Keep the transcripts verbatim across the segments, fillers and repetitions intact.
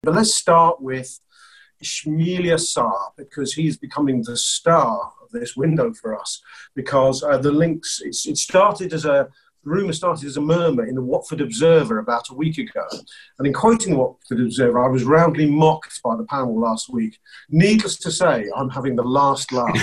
But let's start with Ismaila Sarr, because he's becoming the star of this window for us. Because uh, the links, it's, it started as a, the rumour started as a murmur in the Watford Observer about a week ago. And in quoting the Watford Observer, I was roundly mocked by the panel last week. Needless to say, I'm having the last laugh.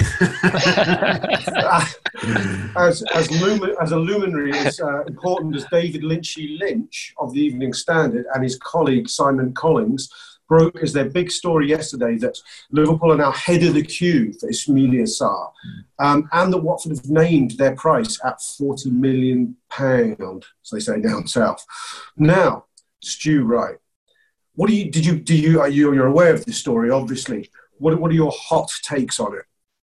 as, as, lumin, as a luminary as uh, important as David Lynchy Lynch of the Evening Standard and his colleague Simon Collins broke as their big story yesterday that Liverpool are now head of the queue for Ismaila Sarr, um, and that Watford have named their price at forty million pounds, as they say down south. Now, Stu Wright, what do you, did you, do you, are you, you're aware of this story, obviously. What, what are your hot takes on it?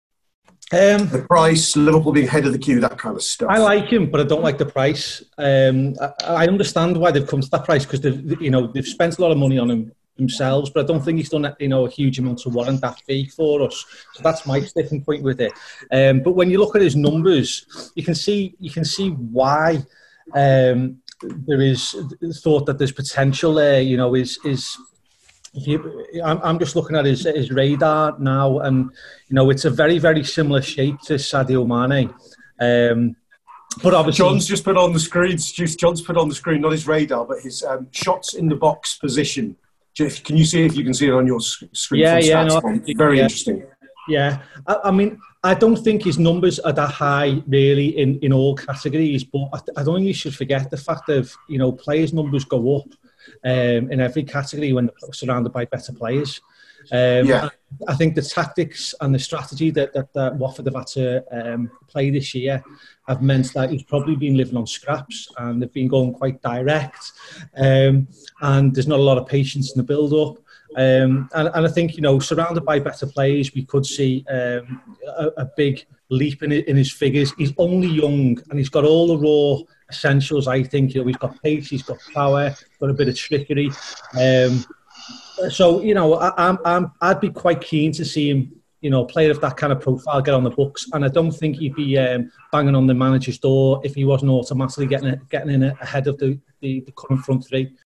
Um, the price, Liverpool being head of the queue, that kind of stuff. I like him, but I don't like the price. Um, I, I understand why they've come to that price, because they've, you know, they've spent a lot of money on him themselves, but I don't think he's done, you know, a huge amount to warrant that fee for us. So that's my sticking point with it. Um, but when you look at his numbers, you can see you can see why um, there is thought that there's potential there. You know, is is if you, I'm, I'm just looking at his his radar now, and you know, it's a very very similar shape to Sadio Mane. Um, But obviously, John's just put on the screen. John's put on the screen, not his radar, but his um, shots in the box position. Jeff, can you see if you can see it on your screen? Yeah, yeah, no, very yeah. interesting. Yeah, I, I mean, I don't think his numbers are that high, really, in, in all categories. But I, I don't think you should forget the fact of, you know, players' numbers go up um, in every category when they're surrounded by better players. Um, yeah. I think the tactics and the strategy that, that, that Watford have had to um, play this year have meant that he's probably been living on scraps, and they've been going quite direct, um, and there's not a lot of patience in the build-up. Um, and, and I think, you know, surrounded by better players, we could see um, a, a big leap in, in his figures. He's only young, and he's got all the raw essentials, I think. You know, he's got pace, he's got power, got a bit of trickery. Um, So, you know, I, I'm, I'm, I'd be quite keen to see him, you know, player of that kind of profile get on the books. And I don't think he'd be um, banging on the manager's door if he wasn't automatically getting getting in ahead of the, the, the current front three.